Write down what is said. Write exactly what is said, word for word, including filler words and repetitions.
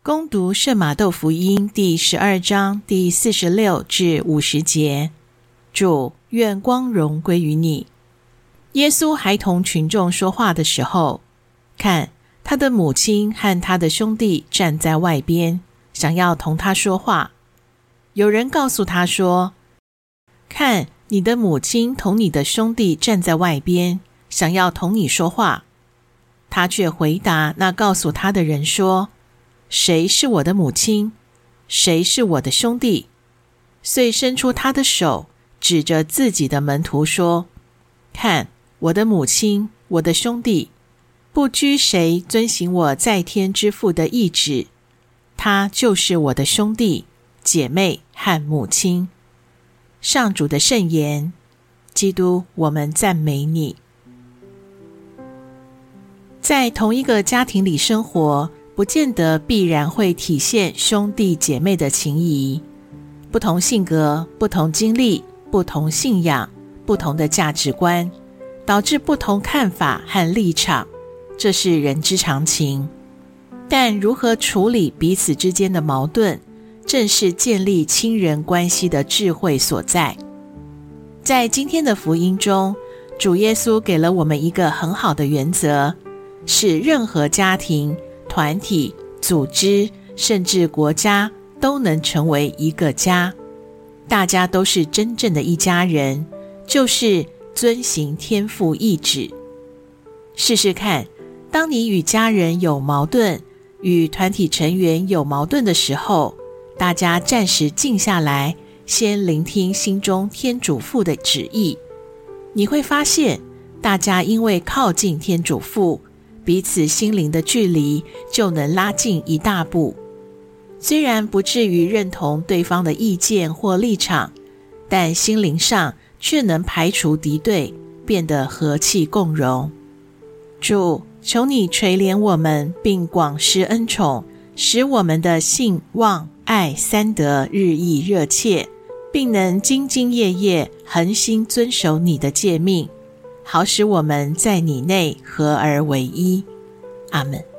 恭读圣马窦福音第十二章第四十六至五十节。主，愿光荣归于你。耶稣还同群众说话的时候，看，他的母亲和他的兄弟站在外边，想要同他说话。有人告诉他说，看，你的母亲同你的兄弟站在外边，想要同你说话。他却回答那告诉他的人说，谁是我的母亲？谁是我的兄弟？遂伸出他的手，指着自己的门徒说，看，我的母亲，我的兄弟，不拘谁遵行我在天之父的意旨，他就是我的兄弟、姐妹和母亲。上主的圣言。基督，我们赞美你。在同一个家庭里生活，不见得必然会体现兄弟姐妹的情谊。不同性格、不同经历、不同信仰、不同的价值观，导致不同看法和立场，这是人之常情。但如何处理彼此之间的矛盾，正是建立亲人关系的智慧所在。在今天的福音中，主耶稣给了我们一个很好的原则，使任何家庭、团体、组织，甚至国家都能成为一个家。大家都是真正的一家人，就是遵行天父意旨。试试看，当你与家人有矛盾，与团体成员有矛盾的时候，大家暂时静下来，先聆听心中天主父的旨意。你会发现，大家因为靠近天主父，彼此心灵的距离就能拉近一大步。虽然不至于认同对方的意见或立场，但心灵上却能排除敌对，变得和气共融。主，求你垂怜我们，并广施恩宠，使我们的信、望、爱三德日益热切，并能兢兢业业恒心遵守你的诫命，好使我们在你内合而为一。阿们。